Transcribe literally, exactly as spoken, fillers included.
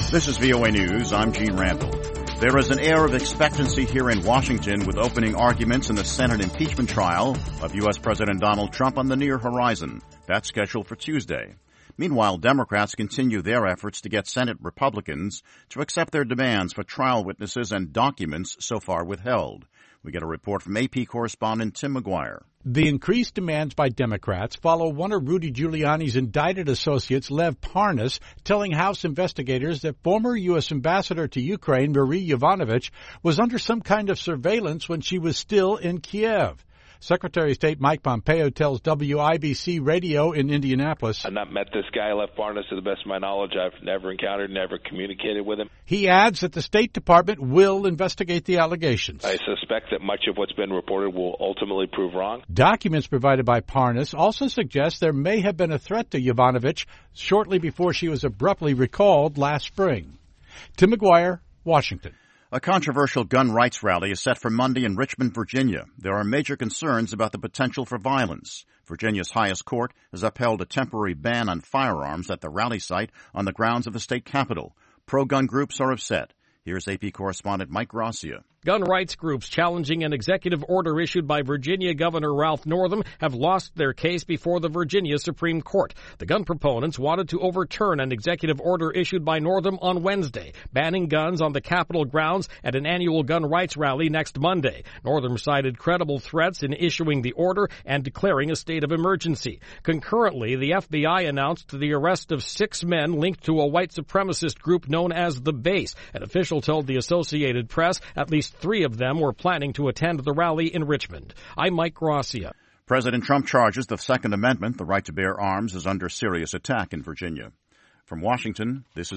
This is V O A News. I'm Gene Randall. There is an air of expectancy here in Washington with opening arguments in the Senate impeachment trial of U S. President Donald Trump on the near horizon. That's scheduled for Tuesday. Meanwhile, Democrats continue their efforts to get Senate Republicans to accept their demands for trial witnesses and documents so far withheld. We get a report from A P correspondent Tim McGuire. The increased demands by Democrats follow one of Rudy Giuliani's indicted associates, Lev Parnas, telling House investigators that former U S. Ambassador to Ukraine, Marie Yovanovitch, was under some kind of surveillance when she was still in Kiev. Secretary of State Mike Pompeo tells W I B C Radio in Indianapolis, I've not met this guy, Lev Parnas, to the best of my knowledge. I've never encountered, never communicated with him. He adds that the State Department will investigate the allegations. I suspect that much of what's been reported will ultimately prove wrong. Documents provided by Parnas also suggest there may have been a threat to Yovanovitch shortly before she was abruptly recalled last spring. Tim McGuire, Washington. A controversial gun rights rally is set for Monday in Richmond, Virginia. There are major concerns about the potential for violence. Virginia's highest court has upheld a temporary ban on firearms at the rally site on the grounds of the state capitol. Pro-gun groups are upset. Here's A P correspondent Mike Gracia. Gun rights groups challenging an executive order issued by Virginia Governor Ralph Northam have lost their case before the Virginia Supreme Court. The gun proponents wanted to overturn an executive order issued by Northam on Wednesday, banning guns on the Capitol grounds at an annual gun rights rally next Monday. Northam cited credible threats in issuing the order and declaring a state of emergency. Concurrently, the F B I announced the arrest of six men linked to a white supremacist group known as The Base. An official told the Associated Press at least three of them were planning to attend the rally in Richmond. I'm Mike Gracia. President Trump charges the Second Amendment, the right to bear arms, is under serious attack in Virginia. From Washington, this is